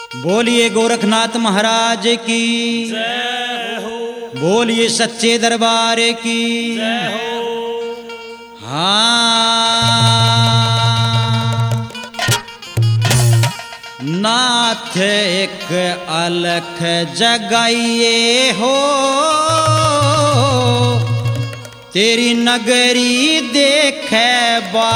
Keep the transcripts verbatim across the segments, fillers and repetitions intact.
बोलिए गोरखनाथ महाराज की जय हो। बोलिए सच्चे दरबार की जय हो। हाँ नाथ एक अलख जगाइए हो तेरी नगरी देखे बा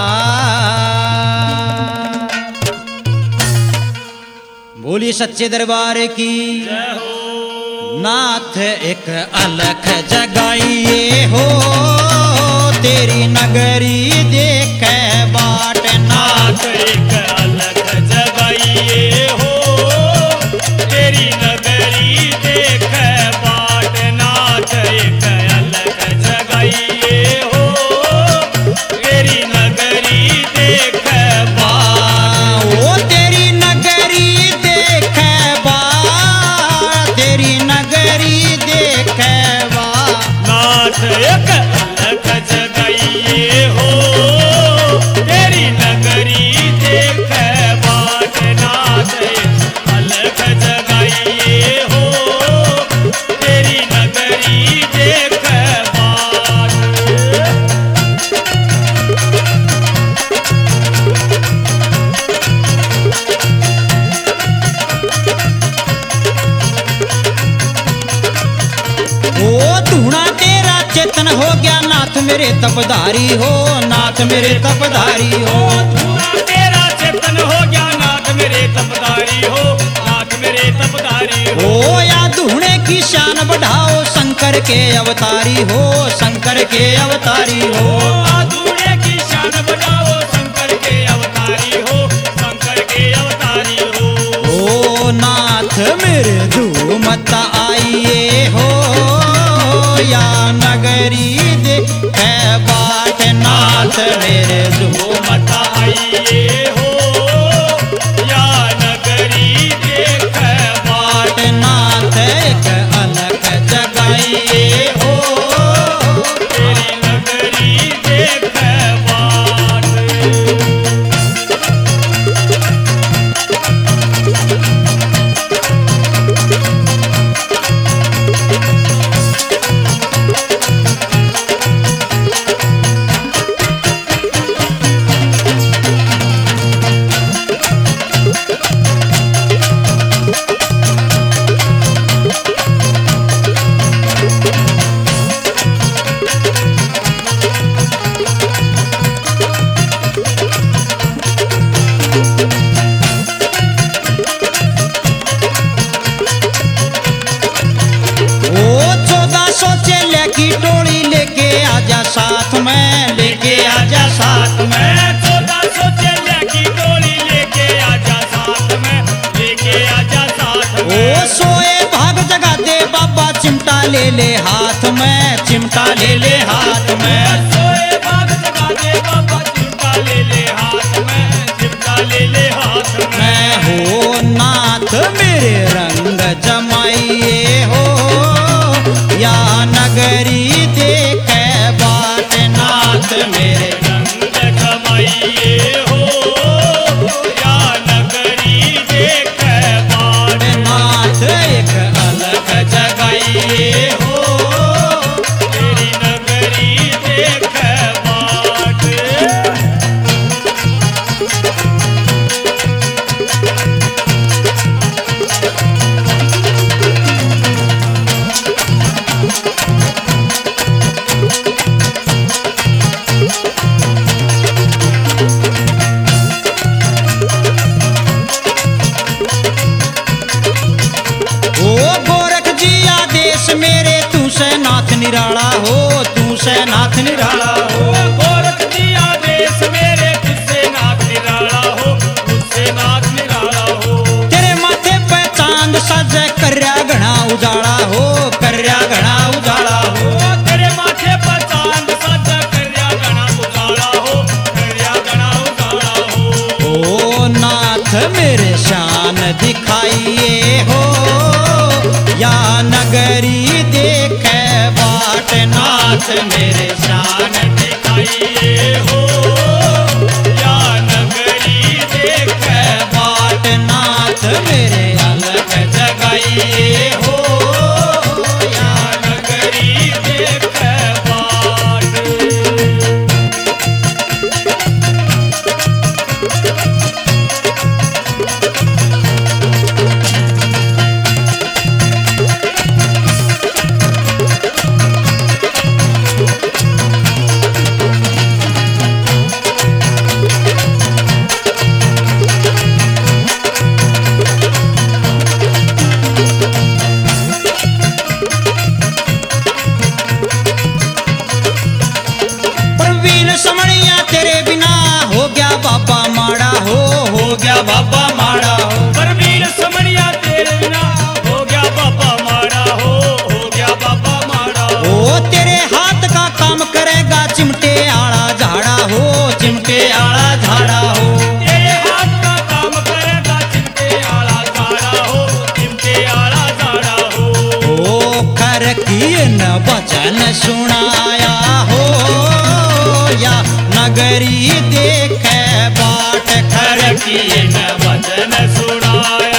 बोलिए सच्चे दरबार की जय हो। नाथ एक अलख जगाइए हो तेरी नगरी देखे बाट नाथ एक अलख जगाइए हो तेरी नगरी देखे बाट। नाथ एक अलख जगाइए हो तेरी नगरी देखे बाट। ओ तेरी नगरी देखे बा तेरी नगरी देखे बा। नाथ एक अलख जगाइए हो तेरी नगरी देखे बाट। नाथ एक अलख जगाइए हो तेरी नगरी देखे बाट। ओ धूणा तेरा चेतन हो गया नाथ मेरे तपधारी हो नाथ मेरे तपधारी हो। धूणा तेरा चेतन हो गया नाथ मेरे तपधारी हो नाथ मेरे तपधारी हो। ओ या धूणे की शान बढ़ाओ शंकर के अवतारी हो शंकर के अवतारी हो। धूणे की शान बढ़ाओ शंकर के अवतारी हो शंकर के अवतारी हो। ओ नाथ मेरे धूमत आइए हो या नगरी दे है बाट। नाथ मेरे मत आइए हो या नगरी देखे बाट। बाट। नाथ एक अलख जगाइए हो तेरी नगरी देखे बाट। ओ चौदह सौ चेले की टोली लेके आजा साथ में लेके आजा साथ में। मैं चौदह सौ चेले की टोली लेके आजा साथ में लेके आजा साथ ओ में। सोए भाग जगा दे बाबा चिमटा ले ले हाथ में चिमटा ले ले हाथ में। सोए भाग जगा दे बाबा चिमटा ले ले हाथ में चिमटा ले ले हाथ में। मैं हो नाथ मेरे रंग जमाइए हो या नगरी देखे बाट। नाथ मेरे रंग जमाइए हो या नगरी देखे बाट। नाथ एक अलग जगाइए हो तेरी नगरी देखे बाट। ओ गोरख जी आदेश मेरे तू से नाथ निराला हो तू से नाथ निराला हो। ओ गोरख जी आदेश मेरे तुझसे नाथ निराला हो तुझसे नाथ निराला हो। तेरे माथे पे चांद सजे कर्या घना उजाला हो कर्या घना उजाला हो। ओ तेरे माथे पर चांद सजा कर्या गणा उजाला हो कर्या गणा उजाला हो। ओ नाथ मेरे शान दिखाइए हो या नगरी देखे बाट। नाथ मेरे शान दिखाइए हो या नगरी देखे बाट। नाथ मेरे देखे बाट हर खर की न वचन सुनाया